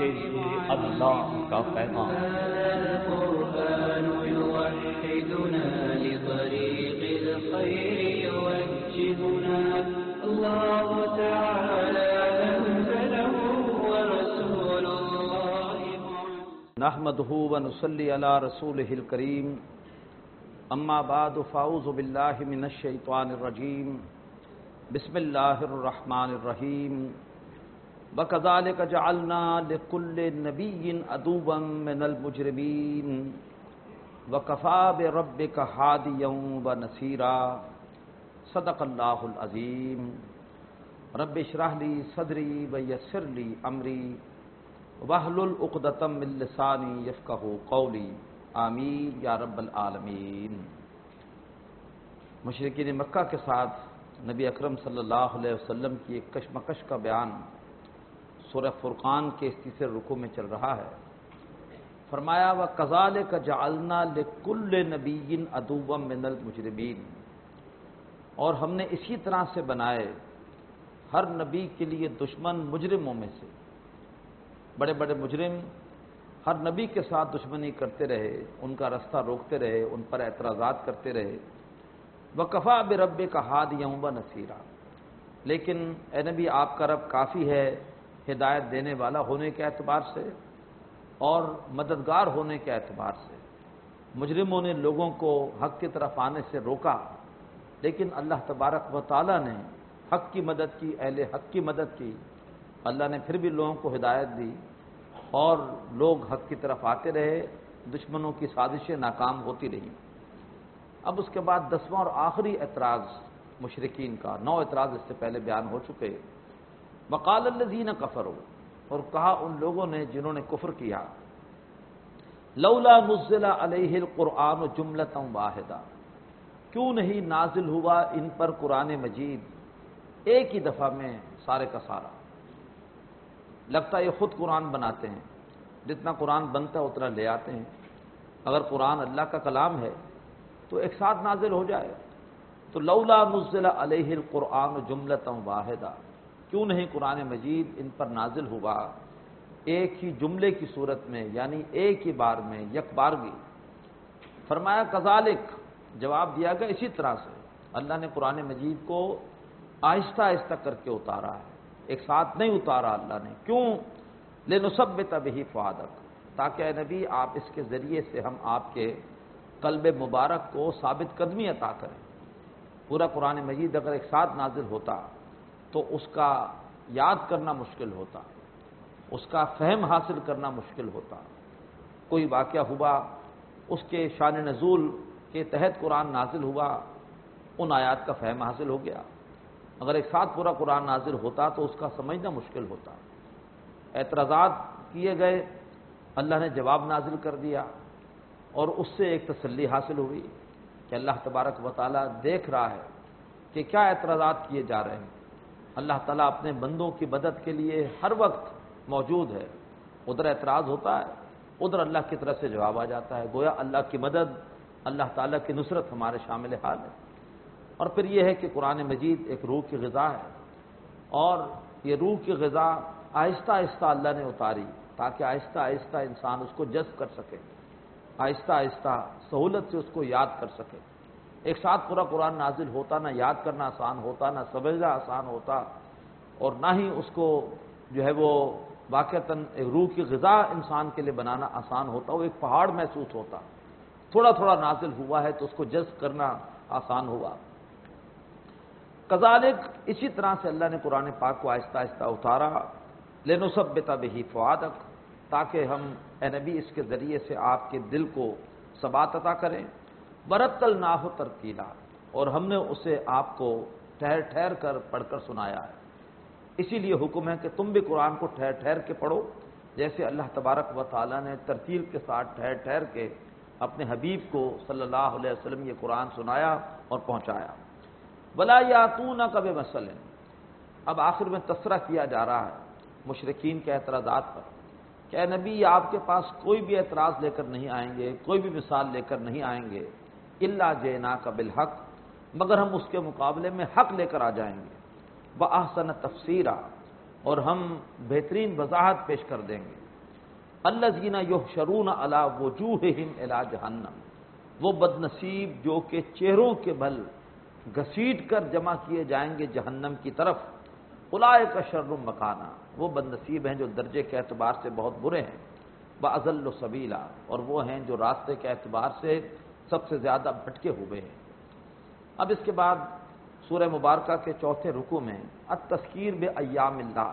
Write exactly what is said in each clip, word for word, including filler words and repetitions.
یہ اللہ کا پیغام۔ القرآن يوحدنا لطريق الخير يوجهنا الله تعالى أنزله ورسول الله نحمده ونصلي على رسوله الكريم اما بعد فاعوذ بالله من الشيطان الرجيم بسم الله الرحمن الرحيم وكذلك جعلنا لكل نبي عدوا من المجرمين وكفى بربك هاديا ونصيرا صدق الله العظيم رب اشرح لي صدري ويسر لي امري واحلل عقدة من لساني يفقهوا قولي آمین یا رب العالمین۔ مشرکین مکہ کے ساتھ نبی اکرم صلی اللہ علیہ وسلم کی ایک کشمکش کا بیان سورہ فرقان کے اس تیسرے رکوع میں چل رہا ہے۔ فرمایا وَكَذَلِكَ جَعَلْنَا لِكُلِّ نَبِيٍّ عَدُوًّا مِّنَ الْمُجْرِمِينَ، اور ہم نے اسی طرح سے بنائے ہر نبی کے لیے دشمن مجرموں میں سے۔ بڑے بڑے مجرم ہر نبی کے ساتھ دشمنی کرتے رہے، ان کا رستہ روکتے رہے، ان پر اعتراضات کرتے رہے۔ وَكَفَى بِرَبِّكَ هَادِيًا وَنَصِيرًا، لیکن اے نبی آپ کا رب کافی ہے ہدایت دینے والا ہونے کے اعتبار سے اور مددگار ہونے کے اعتبار سے۔ مجرموں نے لوگوں کو حق کی طرف آنے سے روکا، لیکن اللہ تبارک و تعالیٰ نے حق کی مدد کی، اہل حق کی مدد کی۔ اللہ نے پھر بھی لوگوں کو ہدایت دی اور لوگ حق کی طرف آتے رہے، دشمنوں کی سازشیں ناکام ہوتی رہیں۔ اب اس کے بعد دسواں اور آخری اعتراض مشرکین کا، نو اعتراض اس سے پہلے بیان ہو چکے۔ وقال الذین کفروا، اور کہا ان لوگوں نے جنہوں نے کفر کیا، لولا نزل علیہ القرآن جملۃ واحدہ، کیوں نہیں نازل ہوا ان پر قرآن مجید ایک ہی دفعہ میں سارے کا سارا۔ لگتا ہے یہ خود قرآن بناتے ہیں، جتنا قرآن بنتا ہے اتنا لے آتے ہیں۔ اگر قرآن اللہ کا کلام ہے تو ایک ساتھ نازل ہو جائے۔ تو لولا نزل علیہ القرآن جملۃ واحدہ، کیوں نہیں قرآن مجید ان پر نازل ہوا ایک ہی جملے کی صورت میں، یعنی ایک ہی بار میں، یک بارگی۔ فرمایا کذالک، جواب دیا گیا اسی طرح سے اللہ نے قرآن مجید کو آہستہ آہستہ کر کے اتارا ہے، ایک ساتھ نہیں اتارا اللہ نے۔ کیوں؟ لنثبت بہ فؤادک، تاکہ اے نبی آپ اس کے ذریعے سے ہم آپ کے قلب مبارک کو ثابت قدمی عطا کریں۔ پورا قرآن مجید اگر ایک ساتھ نازل ہوتا تو اس کا یاد کرنا مشکل ہوتا، اس کا فہم حاصل کرنا مشکل ہوتا۔ کوئی واقعہ ہوا، اس کے شان نزول کے تحت قرآن نازل ہوا، ان آیات کا فہم حاصل ہو گیا۔ اگر ایک ساتھ پورا قرآن نازل ہوتا تو اس کا سمجھنا مشکل ہوتا۔ اعتراضات کیے گئے، اللہ نے جواب نازل کر دیا، اور اس سے ایک تسلی حاصل ہوئی کہ اللہ تبارک و تعالیٰ دیکھ رہا ہے کہ کیا اعتراضات کیے جا رہے ہیں۔ اللہ تعالیٰ اپنے بندوں کی مدد کے لیے ہر وقت موجود ہے۔ ادھر اعتراض ہوتا ہے، ادھر اللہ کی طرف سے جواب آ جاتا ہے۔ گویا اللہ کی مدد، اللہ تعالیٰ کی نصرت ہمارے شامل حال ہے۔ اور پھر یہ ہے کہ قرآن مجید ایک روح کی غذا ہے، اور یہ روح کی غذا آہستہ آہستہ اللہ نے اتاری تاکہ آہستہ آہستہ انسان اس کو جذب کر سکے، آہستہ آہستہ سہولت سے اس کو یاد کر سکے۔ ایک ساتھ پورا قرآن نازل ہوتا، نہ یاد کرنا آسان ہوتا، نہ سمجھنا آسان ہوتا، اور نہ ہی اس کو جو ہے وہ واقعتاً ایک روح کی غذا انسان کے لیے بنانا آسان ہوتا۔ وہ ایک پہاڑ محسوس ہوتا، تھوڑا تھوڑا نازل ہوا ہے تو اس کو جذب کرنا آسان ہوا۔ کذالک، اسی طرح سے اللہ نے قرآن پاک کو آہستہ آہستہ اتارا، لنثبت بہ فؤادک، تاکہ ہم اے نبی اس کے ذریعے سے آپ کے دل کو ثبات عطا کریں۔ ورتلناہ ترتیلا، اور ہم نے اسے آپ کو ٹھہر ٹھہر کر پڑھ کر سنایا ہے۔ اسی لیے حکم ہے کہ تم بھی قرآن کو ٹھہر ٹھہر کے پڑھو، جیسے اللہ تبارک و تعالیٰ نے ترتیل کے ساتھ ٹھہر ٹھہر کے اپنے حبیب کو صلی اللہ علیہ وسلم یہ قرآن سنایا اور پہنچایا۔ وَلَا يَأْتُونَكَ بِمَثَلٍ، اب آخر میں تذکرہ کیا جا رہا ہے مشرکین کے اعتراضات پر کہ اے نبی آپ کے پاس کوئی بھی اعتراض لے کر نہیں آئیں گے، کوئی بھی مثال لے کر نہیں آئیں گے، اِلَّا جِئْنَاكَ بِالْحَقِّ، مگر ہم اس کے مقابلے میں حق لے کر آ جائیں گے، وَأَحْسَنَ تَفْسِيرًا، اور ہم بہترین وضاحت پیش کر دیں گے۔ الذین یحشرون علی وجوہہم الی جہنم، وہ بد نصیب جو کہ چہروں کے بل گھسیٹ کر جمع کیے جائیں گے جہنم کی طرف، اولئک شر مکانا، وہ بد نصیب ہیں جو درجے کے اعتبار سے بہت برے ہیں، واضل سبیلا، اور وہ ہیں جو راستے کے اعتبار سے سب سے زیادہ بھٹکے ہوئے ہیں۔ اب اس کے بعد سورہ مبارکہ کے چوتھے رکوع میں التذکیر بایام اللہ،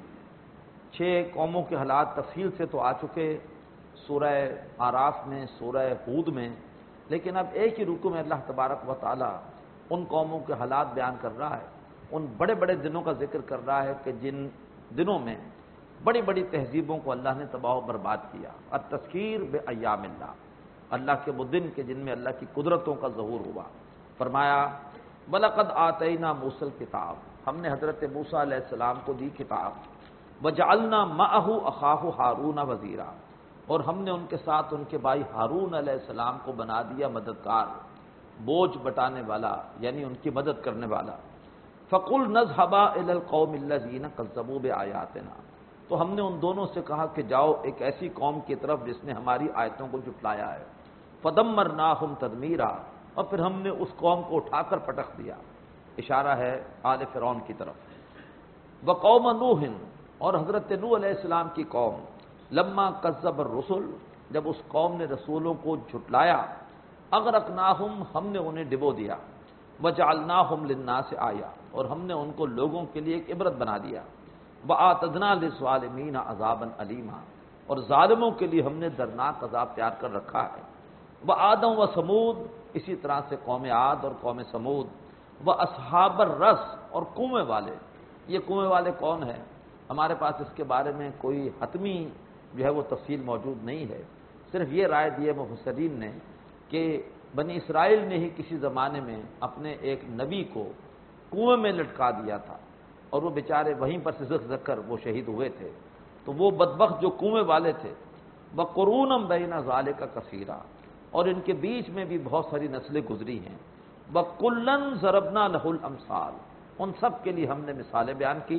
چھ قوموں کے حالات تفصیل سے تو آ چکے سورہ آراف میں، سورہ ہود میں، لیکن اب ایک ہی رکوع میں اللہ تبارک و تعالی ان قوموں کے حالات بیان کر رہا ہے، ان بڑے بڑے دنوں کا ذکر کر رہا ہے کہ جن دنوں میں بڑی بڑی تہذیبوں کو اللہ نے تباہ و برباد کیا۔ التذکیر بایام اللہ، اللہ کے وہ دن کے جن میں اللہ کی قدرتوں کا ظہور ہوا۔ فرمایا وَلَقَدْ آتَيْنَا مُوسَى الْكِتَابَ، ہم نے حضرت موسیٰ علیہ السلام کو دی کتاب، وَجَعَلْنَا مَعَهُ أَخَاهُ هَارُونَ وَزِيرًا، اور ہم نے ان کے ساتھ ان کے بھائی ہارون علیہ السلام کو بنا دیا مددگار، بوجھ بٹانے والا، یعنی ان کی مدد کرنے والا۔ فَقُلْنَا اذْهَبَا إِلَى الْقَوْمِ الَّذِينَ كَذَّبُوا بِآيَاتِنَا، تو ہم نے ان دونوں سے کہا کہ جاؤ ایک ایسی قوم کی طرف جس نے ہماری آیتوں کو جھٹلایا ہے، فَدَمَّرْنَاهُمْ تَدْمِيرًا، اور پھر ہم نے اس قوم کو اٹھا کر پٹخ دیا، اشارہ ہے آل فرعون کی طرف۔ وَقَوْمَ نُوحٍ، اور حضرت نوح علیہ السلام کی قوم، لما کذب الرسل، جب اس قوم نے رسولوں کو جھٹلایا، اغرقناہم، ہم نے انہیں ڈبو دیا، وجعلناہم للناس آیہ، اور ہم نے ان کو لوگوں کے لیے ایک عبرت بنا دیا، وآتدنا للظالمین عذابا علیما، اور ظالموں کے لیے ہم نے دردناک عذاب تیار کر رکھا ہے۔ وعادم و سمود، اسی طرح سے قوم عاد اور قوم سمود، واصحاب الرس، اور کنویں والے۔ یہ کنویں والے کون ہیں؟ ہمارے پاس اس کے بارے میں کوئی حتمی جو ہے وہ تفصیل موجود نہیں ہے، صرف یہ رائے دی ہے مفسرین نے کہ بنی اسرائیل نے ہی کسی زمانے میں اپنے ایک نبی کو کنویں میں لٹکا دیا تھا، اور وہ بیچارے وہیں پر سزق زک کر وہ شہید ہوئے تھے۔ تو وہ بدبخت جو کنویں والے تھے، وقرونم بین ذالک کثیرا، اور ان کے بیچ میں بھی بہت ساری نسلیں گزری ہیں۔ وکلن ضربنا لہ الامثال، ان سب کے لیے ہم نے مثالیں بیان کی۔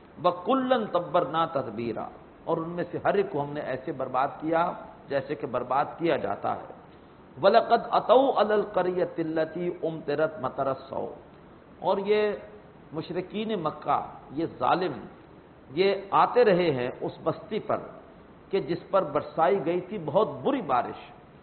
وکلن تبرنا تدبیرا، اور ان میں سے ہر ایک کو ہم نے ایسے برباد کیا جیسے کہ برباد کیا جاتا ہے۔ وَلَقَدْ أَتَوْا عَلَى الْقَرْيَةِ الَّتِي أُمْطِرَتْ مَطَرَ السَّوْءِ، اور یہ مشرکین مکہ، یہ ظالم، یہ آتے رہے ہیں اس بستی پر کہ جس پر برسائی گئی تھی بہت بری بارش۔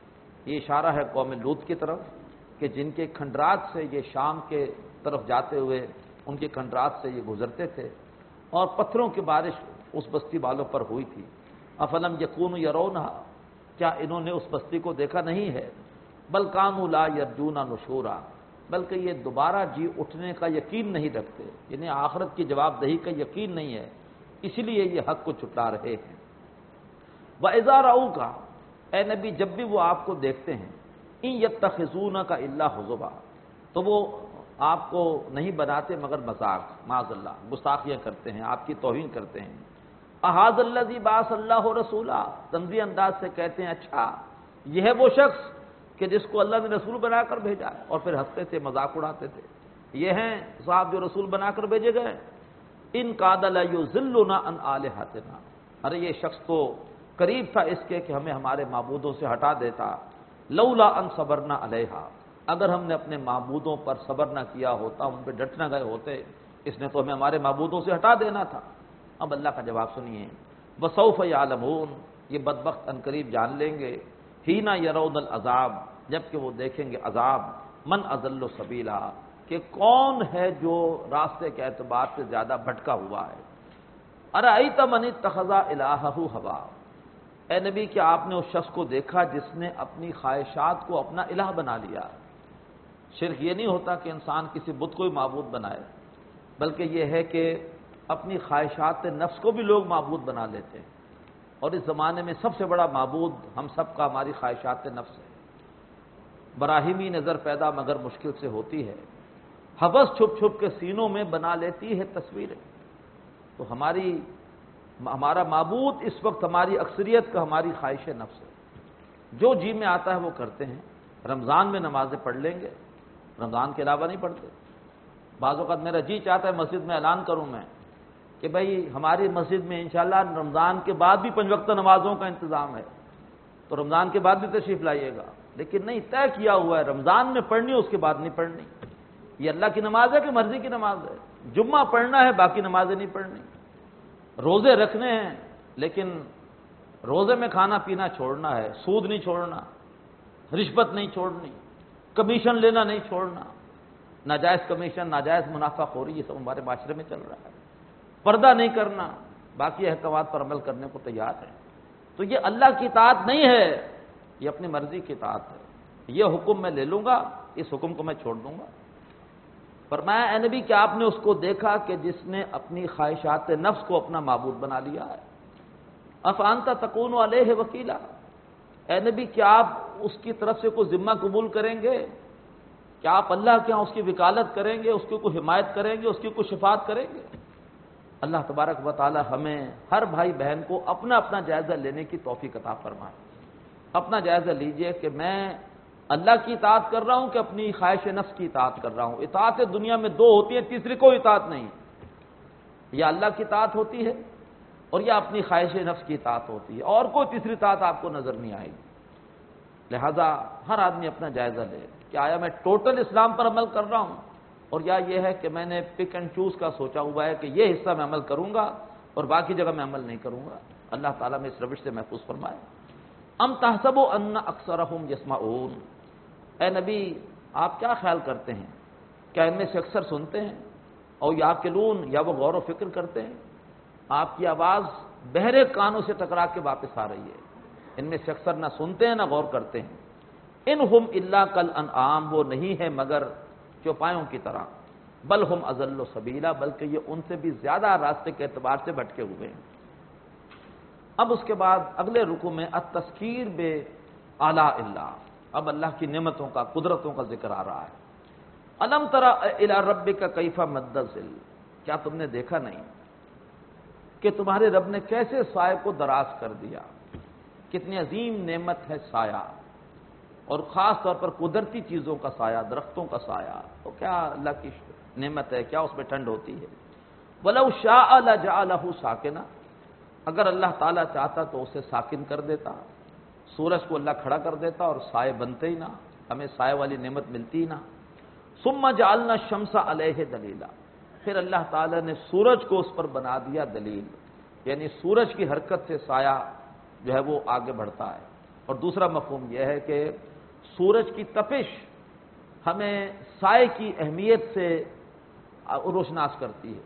یہ اشارہ ہے قوم لوط کی طرف کہ جن کے کھنڈرات سے یہ شام کے طرف جاتے ہوئے ان کے کھنڈرات سے یہ گزرتے تھے، اور پتھروں کی بارش اس بستی والوں پر ہوئی تھی۔ افلم یکونوا یرونہا، کیا انہوں نے اس بستی کو دیکھا نہیں ہے؟ بل کانوا لا یرجون نشورا، بلکہ یہ دوبارہ جی اٹھنے کا یقین نہیں رکھتے، یعنی آخرت کی جواب دہی کا یقین نہیں ہے، اسی لیے یہ حق کو چھٹلا رہے ہیں۔ وَإِذَا رَأَوْكَ، اے نبی جب بھی وہ آپ کو دیکھتے ہیں، اِن يَتَّخِذُونَكَ إِلَّا هُزُوًا، تو وہ آپ کو نہیں بناتے مگر مذاق، معاذ اللہ، گستاخیاں کرتے ہیں، آپ کی توہین کرتے ہیں۔ اَهَٰذَا الَّذِي بَعَثَ اللَّهُ رَسُولًا، تنزیہ انداز سے کہتے ہیں اچھا یہ ہے وہ شخص کہ جس کو اللہ نے رسول بنا کر بھیجا ہے، اور پھر ہنستے تھے، مذاق اڑاتے تھے۔ یہ ہیں صاحب جو رسول بنا کر بھیجے گئے۔ ان کاد لیضلنا عن آلہتنا، ارے یہ شخص تو قریب تھا اس کے کہ ہمیں ہمارے معبودوں سے ہٹا دیتا۔ لولا ان صبرنا علیہا، اگر ہم نے اپنے معبودوں پر صبر نہ کیا ہوتا، ان پہ ڈٹ نہ گئے ہوتے، اس نے تو ہمیں ہمارے معبودوں سے ہٹا دینا تھا۔ اب اللہ کا جواب سنیے، وسوف یعلمون، یہ بدبخت ان قریب جان لیں گے، حین یرون العذاب، جب کہ وہ دیکھیں گے عذاب، من اضل سبیلا، کہ کون ہے جو راستے کے اعتبار سے زیادہ بھٹکا ہوا ہے۔ ارأیت من اتخذ الہہ ہوا، اے نبی کیا آپ نے اس شخص کو دیکھا جس نے اپنی خواہشات کو اپنا الہ بنا لیا؟ شرک یہ نہیں ہوتا کہ انسان کسی بت کو ہی معبود بنائے، بلکہ یہ ہے کہ اپنی خواہشات نفس کو بھی لوگ معبود بنا لیتے ہیں، اور اس زمانے میں سب سے بڑا معبود ہم سب کا ہماری خواہشات نفس ہے۔ براہیمی نظر پیدا مگر مشکل سے ہوتی ہے، حوث چھپ چھپ کے سینوں میں بنا لیتی ہے تصویریں۔ تو ہماری ہمارا معبود اس وقت ہماری اکثریت کا ہماری خواہش نفس ہے، جو جی میں آتا ہے وہ کرتے ہیں۔ رمضان میں نمازیں پڑھ لیں گے، رمضان کے علاوہ نہیں پڑھتے۔ بعض اوقات میرا جی چاہتا ہے مسجد میں اعلان کروں میں کہ بھائی ہماری مسجد میں انشاءاللہ رمضان کے بعد بھی پنج وقت نمازوں کا انتظام ہے، تو رمضان کے بعد بھی تشریف لائیے گا، لیکن نہیں، طے کیا ہوا ہے رمضان میں پڑھنی ہے، اس کے بعد نہیں پڑھنی۔ یہ اللہ کی نماز ہے کہ مرضی کی نماز ہے؟ جمعہ پڑھنا ہے، باقی نمازیں نہیں پڑھنی۔ روزے رکھنے ہیں، لیکن روزے میں کھانا پینا چھوڑنا ہے، سود نہیں چھوڑنا، رشوت نہیں چھوڑنی، کمیشن لینا نہیں چھوڑنا، ناجائز کمیشن، ناجائز منافع خوری، یہ سب ہمارے معاشرے میں چل رہا ہے، پردہ نہیں کرنا، باقی احکامات پر عمل کرنے کو تیار ہے۔ تو یہ اللہ کی اطاعت نہیں ہے، یہ اپنی مرضی کی اطاعت ہے۔ یہ حکم میں لے لوں گا، اس حکم کو میں چھوڑ دوں گا۔ فرمایا اے نبی کہ آپ نے اس کو دیکھا کہ جس نے اپنی خواہشات نفس کو اپنا معبود بنا لیا ہے۔ افانت تکون علیہ وکیلا، اے نبی کیا آپ اس کی طرف سے کوئی ذمہ قبول کریں گے؟ کیا آپ اللہ کے ہاں اس کی وکالت کریں گے، اس کی کوئی حمایت کریں گے، اس کی کوئی شفاعت کریں گے؟ اللہ تبارک و تعالی ہمیں ہر بھائی بہن کو اپنا اپنا جائزہ لینے کی توفیق عطا فرمائے۔ اپنا جائزہ لیجئے کہ میں اللہ کی اطاعت کر رہا ہوں کہ اپنی خواہش نفس کی اطاعت کر رہا ہوں۔ اطاعت دنیا میں دو ہوتی ہیں، تیسری کوئی اطاعت نہیں، یا اللہ کی اطاعت ہوتی ہے اور یا اپنی خواہش نفس کی اطاعت ہوتی ہے، اور کوئی تیسری اطاعت آپ کو نظر نہیں آئے گی۔ لہذا ہر آدمی اپنا جائزہ لے کہ آیا میں ٹوٹل اسلام پر عمل کر رہا ہوں، اور یا یہ ہے کہ میں نے پک اینڈ چوز کا سوچا ہوا ہے کہ یہ حصہ میں عمل کروں گا اور باقی جگہ میں عمل نہیں کروں گا۔ اللہ تعالیٰ میں اس روش سے محفوظ فرمائے۔ ام تحسبوا ان اکثرهم یسمعون، اے نبی آپ کیا خیال کرتے ہیں، کیا ان میں سے اکثر سنتے ہیں؟ اور یعقلون، یا وہ غور و فکر کرتے ہیں؟ آپ کی آواز بہرے کانوں سے ٹکرا کے واپس آ رہی ہے، ان میں سے اکثر نہ سنتے ہیں نہ غور کرتے ہیں۔ ان ہم الا کالانعام، وہ نہیں ہے مگر چوپایوں کی طرح، بل ہم اضل سبیلا، بلکہ یہ ان سے بھی زیادہ راستے کے اعتبار سے بھٹکے ہوئے ہیں۔ اب اس کے بعد اگلے رکوع میں التذکیر بے آلاء اللہ، اب اللہ کی نعمتوں کا، قدرتوں کا ذکر آ رہا ہے۔ الم تر الی ربک کیف مد الظل، کیا تم نے دیکھا نہیں کہ تمہارے رب نے کیسے سائے کو دراز کر دیا؟ کتنی عظیم نعمت ہے سایہ، اور خاص طور پر قدرتی چیزوں کا سایہ، درختوں کا سایہ، تو کیا اللہ کی نعمت ہے، کیا اس میں ٹھنڈ ہوتی ہے۔ وَلَوْ شَاءَ لَجَعَلَهُ سَاكِنًا، اگر اللہ تعالیٰ چاہتا تو اسے ساکن کر دیتا، سورج کو اللہ کھڑا کر دیتا اور سائے بنتے ہی نہ، ہمیں سائے والی نعمت ملتی ہی نہ۔ ثُمَّ جَعَلْنَا الشَّمْسَ عَلَيْهِ دَلِيلًا، پھر اللہ تعالیٰ نے سورج کو اس پر بنا دیا دلیل، یعنی سورج کی حرکت سے سایہ جو ہے وہ آگے بڑھتا ہے۔ اور دوسرا مفہوم یہ ہے کہ سورج کی تپش ہمیں سائے کی اہمیت سے روشناس کرتی ہے۔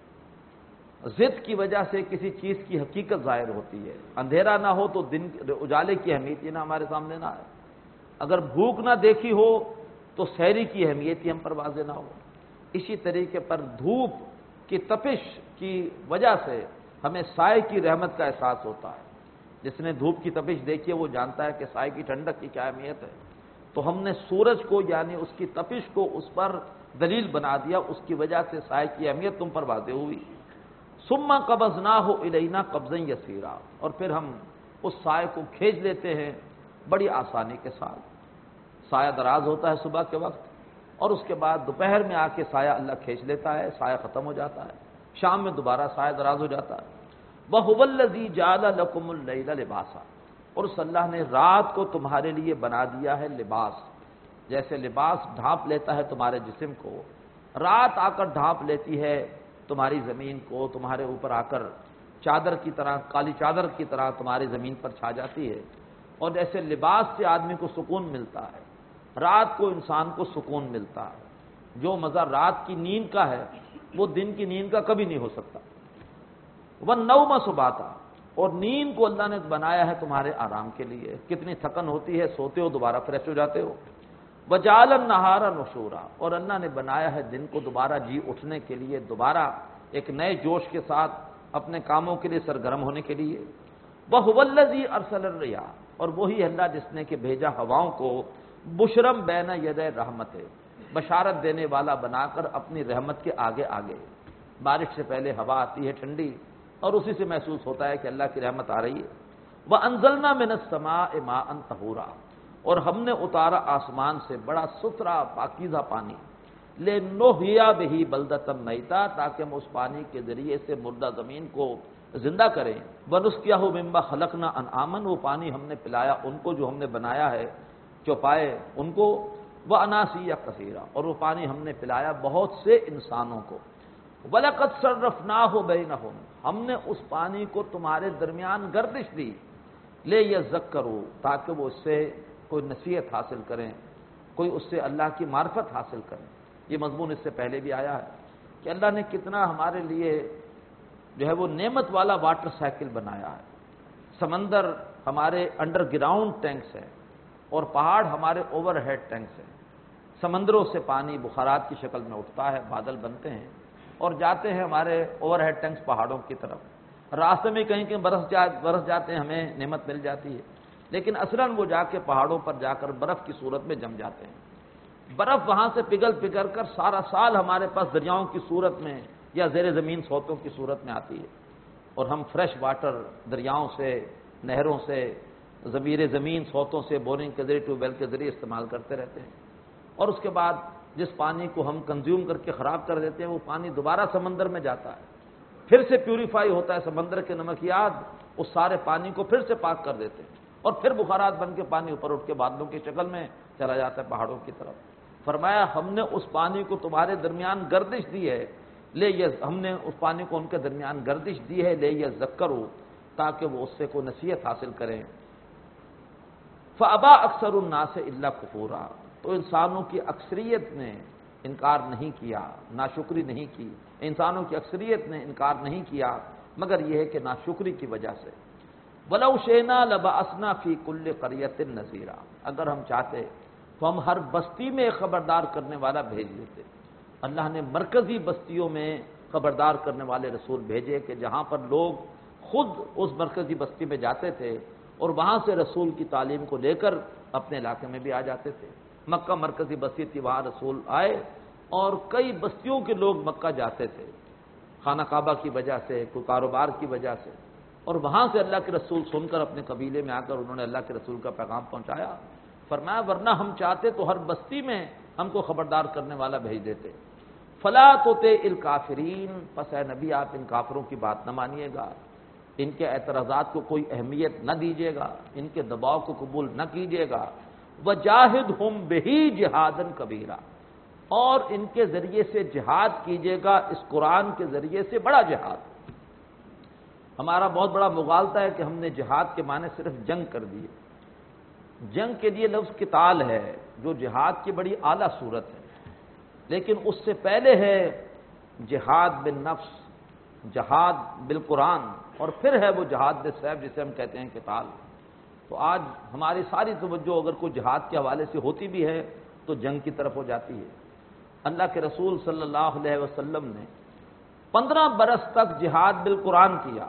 ضد کی وجہ سے کسی چیز کی حقیقت ظاہر ہوتی ہے، اندھیرا نہ ہو تو دن اجالے کی اہمیت ہی نہ ہمارے سامنے نہ آئے، اگر بھوک نہ دیکھی ہو تو سحری کی اہمیت ہی ہم پر واضح نہ ہو۔ اسی طریقے پر دھوپ کی تپش کی وجہ سے ہمیں سائے کی رحمت کا احساس ہوتا ہے۔ جس نے دھوپ کی تپش دیکھی ہے وہ جانتا ہے کہ سائے کی ٹھنڈک کی کیا اہمیت ہے۔ تو ہم نے سورج کو یعنی اس کی تپش کو اس پر دلیل بنا دیا، اس کی وجہ سے سائے کی اہمیت تم پر واضح ہوئی۔ ثم قبضناہ الینا قبضا یسیرا، اور پھر ہم اس سائے کو کھینچ لیتے ہیں بڑی آسانی کے ساتھ۔ سایہ دراز ہوتا ہے صبح کے وقت، اور اس کے بعد دوپہر میں آ کے سایہ اللہ کھینچ لیتا ہے، سایہ ختم ہو جاتا ہے، شام میں دوبارہ سایہ دراز ہو جاتا ہے۔ وَهُوَ الَّذِي جَعَلَ لَكُمُ اللَّيْلَ لِبَاسًا، اور اس اللہ نے رات کو تمہارے لیے بنا دیا ہے لباس، جیسے لباس ڈھانپ لیتا ہے تمہارے جسم کو، رات آ کر ڈھانپ لیتی ہے تمہاری زمین کو، تمہارے اوپر آ کر چادر کی طرح، کالی چادر کی طرح تمہاری زمین پر چھا جاتی ہے۔ اور جیسے لباس سے آدمی کو سکون ملتا ہے، رات کو انسان کو سکون ملتا ہے۔ جو مزہ رات کی نیند کا ہے وہ دن کی نیند کا کبھی نہیں ہو سکتا۔ وَالنَّوْمَ سُبَاتًا، اور نیند کو اللہ نے بنایا ہے تمہارے آرام کے لیے، کتنی تھکن ہوتی ہے، سوتے ہو دوبارہ فریش ہو جاتے ہو۔ وَجَعَلَ النَّهَارَ نُشُورًا، اور اللہ نے بنایا ہے دن کو دوبارہ جی اٹھنے کے لیے، دوبارہ ایک نئے جوش کے ساتھ اپنے کاموں کے لیے سرگرم ہونے کے لیے۔ وَهُوَ الَّذِي أَرْسَلَ الرِّيَاحَ، اور وہی اللہ جس نے کہ بھیجا ہواؤں کو، بشرم بین یدی رحمت، بشارت دینے والا بنا کر اپنی رحمت کے آگے آگے۔ بارش سے پہلے ہوا آتی ہے ٹھنڈی، اور اسی سے محسوس ہوتا ہے کہ اللہ کی رحمت آ رہی ہے۔ وَأَنزَلْنَا مِنَ السَّمَاءِ مَاءً طَهُورًا، اور ہم نے اتارا آسمان سے بڑا ستھرا پاکیزہ پانی، لنحیی بہ بلدۃ میتا، تاکہ ہم اس پانی کے ذریعے سے مردہ زمین کو زندہ کریں، ونسقیہ مما خلقنا انعاما، وہ پانی ہم نے پلایا ان کو جو ہم نے بنایا ہے چوپائے ان کو، واناسیا کثیرا، اور وہ پانی ہم نے پلایا بہت سے انسانوں کو، وَلَقَدْ صَرَّفْنَاهُ بَيْنَهُمْ، ہم نے اس پانی کو تمہارے درمیان گردش دی، لے یذکروا، تاکہ وہ اس سے کوئی نصیحت حاصل کریں، کوئی اس سے اللہ کی معرفت حاصل کریں۔ یہ مضمون اس سے پہلے بھی آیا ہے کہ اللہ نے کتنا ہمارے لیے جو ہے وہ نعمت والا واٹر سائیکل بنایا ہے۔ سمندر ہمارے انڈر گراؤنڈ ٹینکس ہے اور پہاڑ ہمارے اوور ہیڈ ٹینکس ہیں۔ سمندروں سے پانی بخارات کی شکل میں اٹھتا ہے، بادل بنتے ہیں اور جاتے ہیں ہمارے اوور ہیڈ ٹینکس پہاڑوں کی طرف، راستے میں کہیں کہیں برس جا برس جاتے ہیں، ہمیں نعمت مل جاتی ہے، لیکن اصلاً وہ جا کے پہاڑوں پر جا کر برف کی صورت میں جم جاتے ہیں۔ برف وہاں سے پگھل پگھل کر سارا سال ہمارے پاس دریاؤں کی صورت میں یا زیر زمین سوتوں کی صورت میں آتی ہے، اور ہم فریش واٹر دریاؤں سے، نہروں سے، زمیر زمین سوتوں سے، بورنگ کے ذریعے، ٹیوب ویل کے ذریعے استعمال کرتے رہتے ہیں، اور اس کے بعد جس پانی کو ہم کنزیوم کر کے خراب کر دیتے ہیں وہ پانی دوبارہ سمندر میں جاتا ہے، پھر سے پیوریفائی ہوتا ہے، سمندر کے نمکیات اس سارے پانی کو پھر سے پاک کر دیتے ہیں، اور پھر بخارات بن کے پانی اوپر اٹھ کے بادلوں کی شکل میں چلا جاتا ہے پہاڑوں کی طرف۔ فرمایا ہم نے اس پانی کو تمہارے درمیان گردش دی ہے، لے یہ ہم نے اس پانی کو ان کے درمیان گردش دی ہے، لے یذکروا، تاکہ وہ اس سے کوئی نصیحت حاصل کریں۔ فابا اکثر الناس الا کفورا، تو انسانوں کی اکثریت نے انکار نہیں کیا، ناشکری نہیں کی، انسانوں کی اکثریت نے انکار نہیں کیا مگر یہ ہے کہ ناشکری کی وجہ سے۔ وَلَوْ شِئْنَا لَبَعَثْنَا فِي كُلِّ قَرْيَةٍ نَذِيرًا، اگر ہم چاہتے تو ہم ہر بستی میں خبردار کرنے والا بھیج دیتے۔ اللہ نے مرکزی بستیوں میں خبردار کرنے والے رسول بھیجے کہ جہاں پر لوگ خود اس مرکزی بستی میں جاتے تھے اور وہاں سے رسول کی تعلیم کو لے کر اپنے علاقے میں بھی آ جاتے تھے۔ مکہ مرکزی بستی تھی، وہاں رسول آئے اور کئی بستیوں کے لوگ مکہ جاتے تھے، خانہ کعبہ کی وجہ سے، کوئی کاروبار کی وجہ سے، اور وہاں سے اللہ کے رسول سن کر اپنے قبیلے میں آ کر انہوں نے اللہ کے رسول کا پیغام پہنچایا۔ فرمایا ورنہ ہم چاہتے تو ہر بستی میں ہم کو خبردار کرنے والا بھیج دیتے۔ فلا تطع الکافرین، پس اے نبی آپ ان کافروں کی بات نہ مانیے گا، ان کے اعتراضات کو کوئی اہمیت نہ دیجیے گا، ان کے دباؤ کو قبول نہ کیجیے گا۔ وجاہدہم بہ جہادا کبیرا، اور ان کے ذریعے سے جہاد کیجیے گا، اس قرآن کے ذریعے سے بڑا جہاد۔ ہمارا بہت بڑا مغالطہ ہے کہ ہم نے جہاد کے معنی صرف جنگ کر دیے۔ جنگ کے لیے لفظ قتال ہے جو جہاد کی بڑی اعلیٰ صورت ہے، لیکن اس سے پہلے ہے جہاد بالنفس، جہاد بالقرآن، اور پھر ہے وہ جہاد بالسیف جسے ہم کہتے ہیں قتال۔ تو آج ہماری ساری توجہ اگر کوئی جہاد کے حوالے سے ہوتی بھی ہے تو جنگ کی طرف ہو جاتی ہے۔ اللہ کے رسول صلی اللہ علیہ وسلم نے پندرہ برس تک جہاد بالقرآن کیا،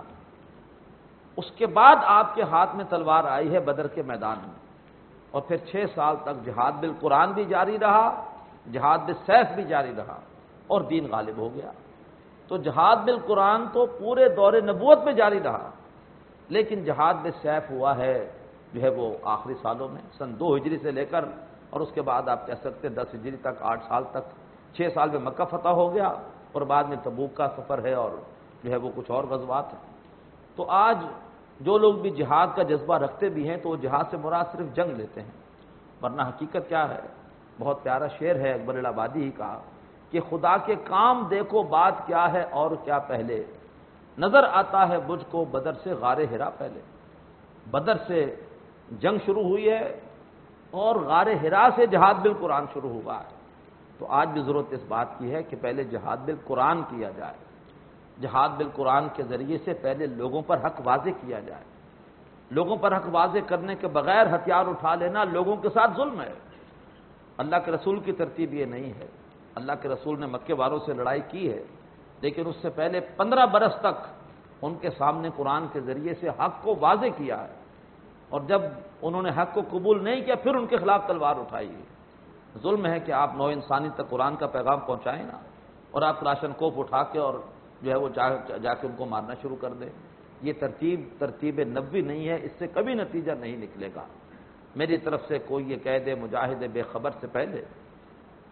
اس کے بعد آپ کے ہاتھ میں تلوار آئی ہے بدر کے میدان میں، اور پھر چھ سال تک جہاد بالقرآن بھی جاری رہا، جہاد بالسیف بھی جاری رہا، اور دین غالب ہو گیا۔ تو جہاد بالقرآن تو پورے دور نبوت میں جاری رہا، لیکن جہاد بالسیف ہوا ہے جو ہے وہ آخری سالوں میں، سن دو ہجری سے لے کر، اور اس کے بعد آپ کہہ سکتے ہیں دس ہجری تک، آٹھ سال تک، چھ سال میں مکہ فتح ہو گیا، اور بعد میں تبوک کا سفر ہے اور جو ہے وہ کچھ اور غزوات ہیں۔ تو آج جو لوگ بھی جہاد کا جذبہ رکھتے بھی ہیں تو وہ جہاد سے مراد صرف جنگ لیتے ہیں، ورنہ حقیقت کیا ہے؟ بہت پیارا شعر ہے اکبر الآبادی ہی کا کہ خدا کے کام دیکھو بات کیا ہے اور کیا پہلے، نظر آتا ہے مجھ کو بدر سے غار ہرا پہلے۔ بدر سے جنگ شروع ہوئی ہے اور غار ہرا سے جہاد بالقرآن شروع ہوا ہے۔ تو آج بھی ضرورت اس بات کی ہے کہ پہلے جہاد بالقرآن کیا جائے، جہاد بالقرآن کے ذریعے سے پہلے لوگوں پر حق واضح کیا جائے۔ لوگوں پر حق واضح کرنے کے بغیر ہتھیار اٹھا لینا لوگوں کے ساتھ ظلم ہے۔ اللہ کے رسول کی ترتیب یہ نہیں ہے۔ اللہ کے رسول نے مکے والوں سے لڑائی کی ہے، لیکن اس سے پہلے پندرہ برس تک ان کے سامنے قرآن کے ذریعے سے حق کو واضح کیا ہے، اور جب انہوں نے حق کو قبول نہیں کیا پھر ان کے خلاف تلوار اٹھائی ہے۔ ظلم ہے کہ آپ نو انسانی تک قرآن کا پیغام پہنچائیں نا، اور آپ کلاشن کوف اٹھا کے اور جو ہے وہ جا, جا کے ان کو مارنا شروع کر دیں۔ یہ ترتیب ترتیب نبوی نہیں ہے، اس سے کبھی نتیجہ نہیں نکلے گا۔ میری طرف سے کوئی یہ کہہ دے مجاہد بے خبر سے پہلے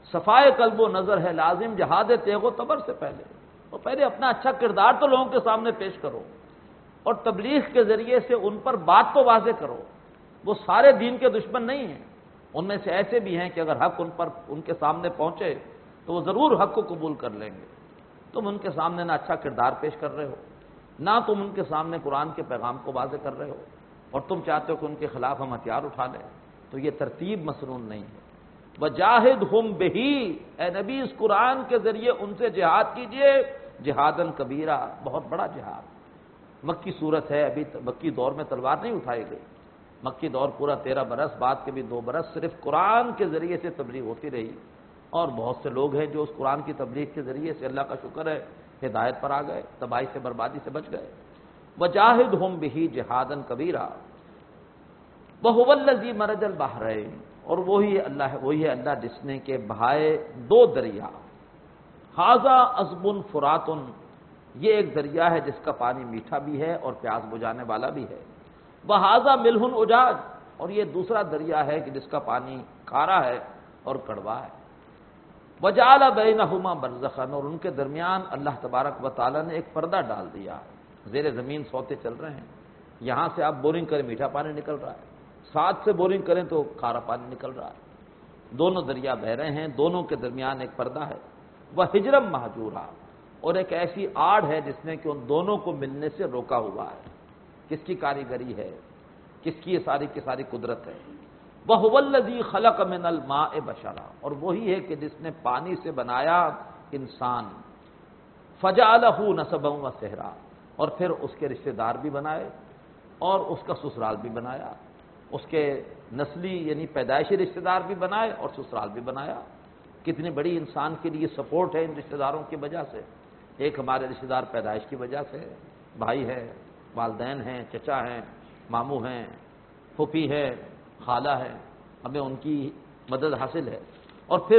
صفائے قلب و نظر ہے لازم جہاد تیغ و تبر سے پہلے، اور پہلے اپنا اچھا کردار تو لوگوں کے سامنے پیش کرو، اور تبلیغ کے ذریعے سے ان پر بات تو واضح کرو۔ وہ سارے دین کے دشمن نہیں ہیں، ان میں سے ایسے بھی ہیں کہ اگر حق ان پر ان کے سامنے پہنچے تو وہ ضرور حق کو قبول کر لیں گے۔ تم ان کے سامنے نہ اچھا کردار پیش کر رہے ہو، نہ تم ان کے سامنے قرآن کے پیغام کو واضح کر رہے ہو، اور تم چاہتے ہو کہ ان کے خلاف ہم ہتھیار اٹھا لیں، تو یہ ترتیب مسنون نہیں ہے۔ وجاہدہم بہی، اے نبی اس قرآن کے ذریعے ان سے جہاد کیجئے، جہادن کبیرہ، بہت بڑا جہاد۔ مکی صورت ہے، ابھی مکی دور میں تلوار نہیں اٹھائی گئی، مکی دور پورا تیرہ برس، بعد کے بھی دو برس صرف قرآن کے ذریعے سے تبلیغ ہوتی رہی، اور بہت سے لوگ ہیں جو اس قرآن کی تبلیغ کے ذریعے سے اللہ کا شکر ہے ہدایت پر آ گئے، تباہی سے بربادی سے بچ گئے۔ وجاہدہم بہی جہادن کبیرہ وہو الذی مرج البحرین، اور وہی اللہ ہے وہی ہے اللہ جس نے کہ بہائے دو دریا، ھذا عذب فرات، یہ ایک دریا ہے جس کا پانی میٹھا بھی ہے اور پیاس بجھانے والا بھی ہے، وھذا ملح اجاج، اور یہ دوسرا دریا ہے کہ جس کا پانی کھارا ہے اور کڑوا ہے، وجعل بینہما برزخا، اور ان کے درمیان اللہ تبارک و تعالی نے ایک پردہ ڈال دیا، زیر زمین سوتے چل رہے ہیں، یہاں سے آپ بورنگ کریں میٹھا پانی نکل رہا ہے، ساتھ سے بورنگ کریں تو کھارا پانی نکل رہا ہے، دونوں دریا بہ رہے ہیں، دونوں کے درمیان ایک پردہ ہے، وہ ہجرم مہجورا، اور ایک ایسی آڑ ہے جس نے کہ ان دونوں کو ملنے سے روکا ہوا ہے۔ کس کی کاریگری ہے، کس کی یہ ساری کی ساری قدرت ہے؟ وَهُوَ الَّذِي خَلَقَ مِنَ الْمَاءِ بَشَرًا، اور وہی ہے کہ جس نے پانی سے بنایا انسان، فَجَعَلَهُ نَسَبًا وَصِهْرًا، اور پھر اس کے رشتہ دار بھی بنائے اور اس کا سسرال بھی بنایا، اس کے نسلی یعنی پیدائشی رشتہ دار بھی بنائے اور سسرال بھی بنایا۔ کتنی بڑی انسان کے لیے سپورٹ ہے ان رشتہ داروں کی وجہ سے۔ ایک ہمارے رشتہ دار پیدائش کی وجہ سے، بھائی ہے، والدین ہیں، چچا ہیں، ماموں ہیں، پھوپھی ہے، خالہ ہے، ہمیں ان کی مدد حاصل ہے، اور پھر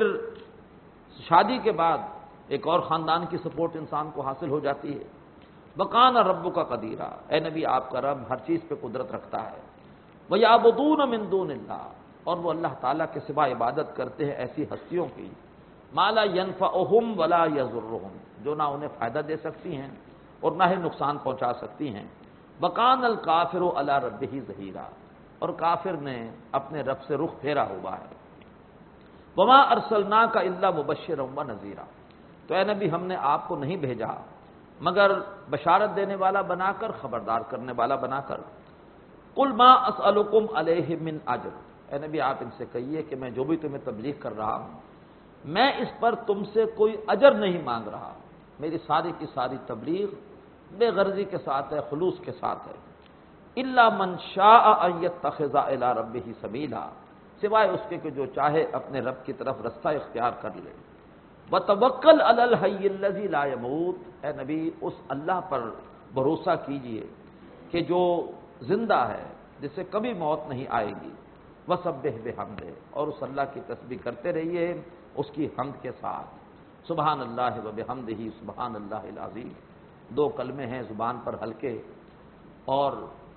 شادی کے بعد ایک اور خاندان کی سپورٹ انسان کو حاصل ہو جاتی ہے۔ وَقَانَ رَبُّكَ قَدِيرًا، اے نبی آپ کا رب ہر چیز پہ قدرت رکھتا ہے۔ وَيَعْبُدُونَ مِن دُونِ اللَّهِ، اور وہ اللہ تعالیٰ کے سوا عبادت کرتے ہیں ایسی ہستیوں کی، مَا لَا يَنفَعُهُمْ وَلَا يَضُرُّهُمْ، جو نہ انہیں فائدہ دے سکتی ہیں اور نہ ہی نقصان پہنچا سکتی ہیں۔ وَقَانَ الْكَافِرُ عَلَىٰ رَبِّهِ ظَهِيرًا، اور کافر نے اپنے رب سے رخ پھیرا ہوا ہے۔ وَمَا أَرْسَلْنَاكَ إِلَّا مُبَشِّرًا وَنَذِيرًا، تو اے نبی ہم نے آپ کو نہیں بھیجا مگر بشارت دینے والا بنا کر، خبردار کرنے والا بنا کر۔ قُلْ مَا أَسْأَلُكُمْ عَلَيْهِ مِنْ أَجْرٍ، اے نبی آپ ان سے کہیے کہ میں جو بھی تمہیں تبلیغ کر رہا ہوں میں اس پر تم سے کوئی اجر نہیں مانگ رہا، میری ساری کی ساری تبلیغ بے غرضی کے ساتھ ہے، خلوص کے ساتھ ہے۔ إِلَّا مَنْ شَاءَ أَن يَتَّخِذَ إِلَىٰ رَبِّهِ سَبِيلًا، سوائے اس کے کہ جو چاہے اپنے رب کی طرف رستہ اختیار کر لے۔ وَتَوَكَّلْ عَلَى الْحَيِّ الَّذِي لَا يَمُوتُ، اے نبی اس اللہ پر بھروسہ کیجئے کہ جو زندہ ہے، جسے کبھی موت نہیں آئے گی۔ وَسَبِّحْ بِحَمْدِهِ، اور اس اللہ کی تسبیح کرتے رہیے اس کی حمد کے ساتھ۔ سبحان اللہ و بحمدہ سبحان اللہ العظیم، دو کلمے ہیں زبان پر ہلکے اور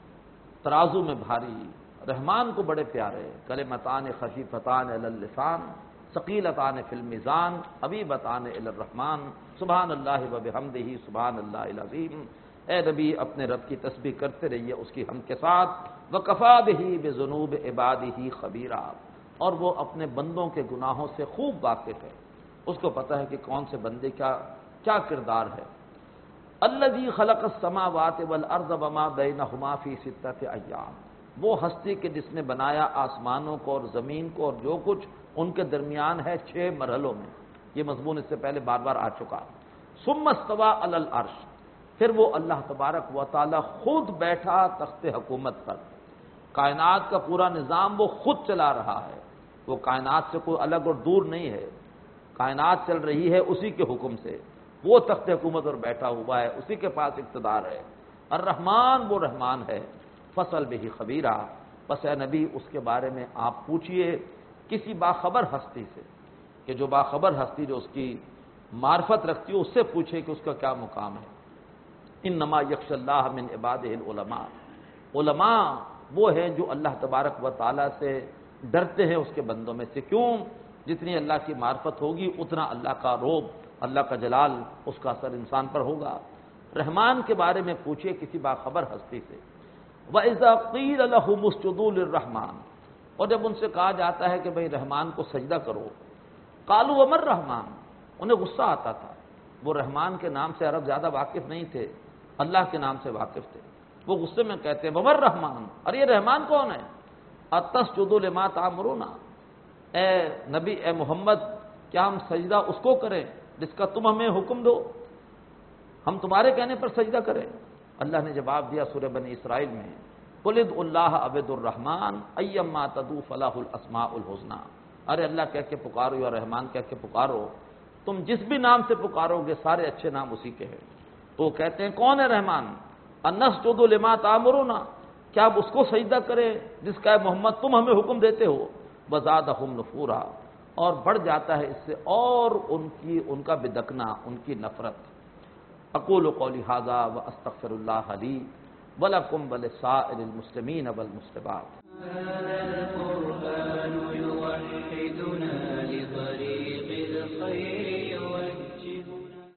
ترازو میں بھاری، رحمان کو بڑے پیارے، کلمتان خفیفتان علی اللسان ثقیلتان فی المیزان حبیبتان الی الرحمن سبحان اللہ و بحمدہ سبحان اللہ العظیم۔ اے نبی اپنے رب کی تسبیح کرتے رہیے اس کی حمد کے ساتھ۔ وکفا بہ بذنوب عبادہ خبیرا، اور وہ اپنے بندوں کے گناہوں سے خوب واقف ہے، اس کو پتہ ہے کہ کون سے بندے کا کیا کردار ہے۔ الذی خلق السماوات والارض وما بینہما فی ستۃ ایام، وہ ہستی کے جس نے بنایا آسمانوں کو اور زمین کو اور جو کچھ ان کے درمیان ہے چھ مرحلوں میں، یہ مضمون اس سے پہلے بار بار آ چکا۔ ثم استوى علی العرش، پھر وہ اللہ تبارک و تعالی خود بیٹھا تخت حکومت پر، کائنات کا پورا نظام وہ خود چلا رہا ہے، وہ کائنات سے کوئی الگ اور دور نہیں ہے، کائنات چل رہی ہے اسی کے حکم سے، وہ تخت حکومت پر بیٹھا ہوا ہے، اسی کے پاس اقتدار ہے۔ الرحمن وہ رحمان ہے، فصل بہ خبیرہ، پس اے نبی اس کے بارے میں آپ پوچھئے کسی باخبر ہستی سے، کہ جو باخبر ہستی جو اس کی معرفت رکھتی ہے اس سے پوچھے کہ اس کا کیا مقام ہے۔ انما یخشی اللہ من عبادہ العلماء، علماء وہ ہیں جو اللہ تبارک و تعالی سے ڈرتے ہیں اس کے بندوں میں سے۔ کیوں؟ جتنی اللہ کی معرفت ہوگی اتنا اللہ کا روب، اللہ کا جلال، اس کا اثر انسان پر ہوگا۔ رحمان کے بارے میں پوچھئے کسی باخبر ہستی سے، وَإِذَا قِيلَ لَهُمُ اسْجُدُوا لِلرَّحْمَٰنِ، اور جب ان سے کہا جاتا ہے کہ بھئی رحمان کو سجدہ کرو، قَالُوا وَمَا الرَّحْمَٰنُ، انہیں غصہ آتا تھا، وہ رحمان کے نام سے عرب زیادہ واقف نہیں تھے، اللہ کے نام سے واقف تھے، وہ غصے میں کہتے ہیں وَمَا الرَّحْمَٰنُ، اور یہ رحمان کون ہے؟ اَتَسْجُدُوا لِمَا تَأْمُرُونَ، اے نبی، اے محمد، کیا ہم سجدہ اس کو کریں جس کا تم ہمیں حکم دو، ہم تمہارے کہنے پر سجدہ کریں؟ اللہ نے جواب دیا سورہ بنی اسرائیل میں، قُلِ ادْعُوا اللَّهَ أَوِ ادْعُوا الرَّحْمَٰنَ أَيَّمَّا تَدْعُوا فَلَهُ الْأَسْمَاءُ الْحُسْنَىٰ، ارے اللہ کہہ کے پکارو یا رحمان کہہ کے پکارو، تم جس بھی نام سے پکارو گے سارے اچھے نام اسی کے ہیں۔ تو وہ کہتے ہیں کون ہے رحمان؟ اَنَسْجُدُ لِمَا تَأْمُرُونَ، کیا آپ اس کو سجدہ کریں جس کا ہے محمد تم ہمیں حکم دیتے ہو؟ وَزَادَهُمْ نُفُورًا، اور بڑھ جاتا ہے اس سے اور ان کی ان کا بدکنا، ان کی نفرت۔ اقول قولی ھذا واستغفر اللہ لی ولکم ولسائر المسلمین والمسلمات۔